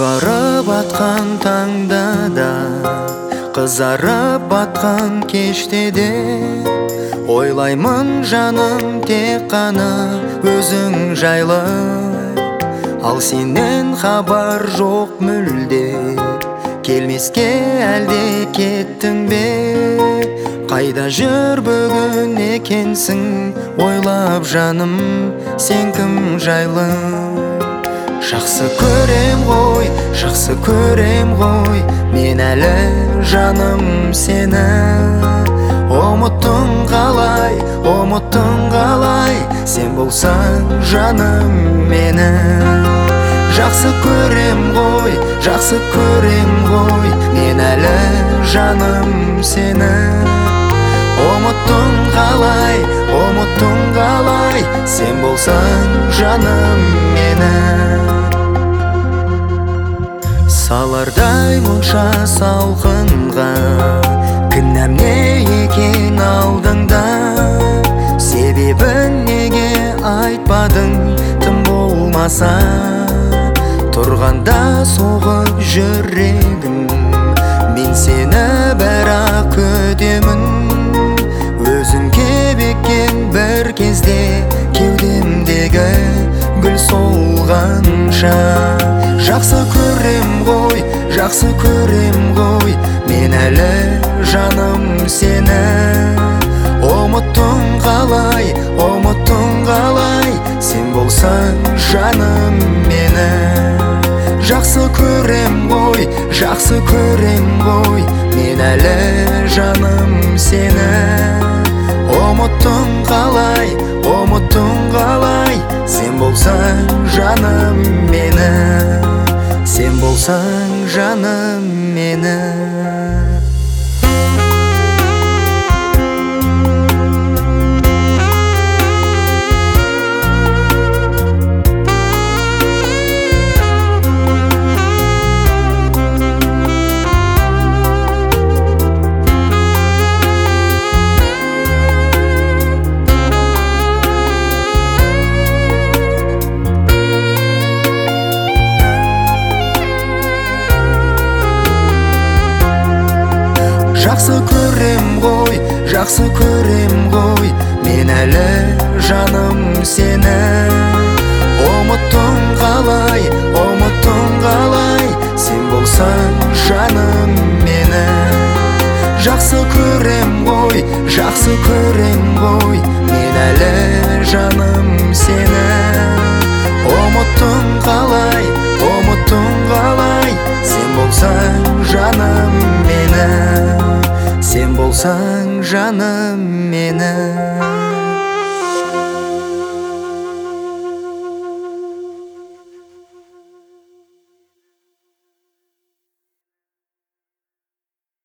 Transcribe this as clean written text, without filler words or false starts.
Ағарып атқан таңда да, қызарып батқан кеште де, ойлаймын жаным тек қана өзің жайлы. Ал сенен хабар жоқ мүлде, келмеске әлде кеттің бе? Қайда жүр бүгін екенсің, ойлап жаным сен кім жайлы? Жақсы көрем ғой, жақсы көрем ғой, мен әлі жаным сені. Ұмыттың қалай, ұмыттың қалай, сен болсаң жаным мені. Жақсы көрем ғой, жақсы көрем ғой, мен әлі жаным сені. Ұмыттың қалай, ұмыттың қалай, сен болсаң жаным мені. Салардай мұнша салқынға, кінәм не екен алдыңда? Себебін неге айтпадың тым болмаса? Тұрғанда соғып жүрегім, мен сені бірақ күтемін. Өзің кебеккен бір кезде, кеудемдегі гүл солғанша. Жақсы көрем ғой, жақсы көрем ғой, мен әлі жаным сені. Ұмыттың қалай, ұмыттың қалай, сен болсаң жаным мені. Жақсы көрем ғой, жақсы көрем ғой, мен әлі жаным сені. Ұмыттың қалай, ұмыттың қалай, сен болсаң жаным мені. Сен болсаң жаным мені. Жақсы көрем ғой, жақсы көрем ғой, мен әлі жаным сені. Ұмыттың қалай, ұмыттың қалай, сен болсаң жаным мені. Жақсы көрем ғой, жақсы көрем ғой, мен әлі жаным сені. Ұмыттың қалай, ұмыттың қалай, сен болсаң жаным мені. Сен болсаң жаным мені.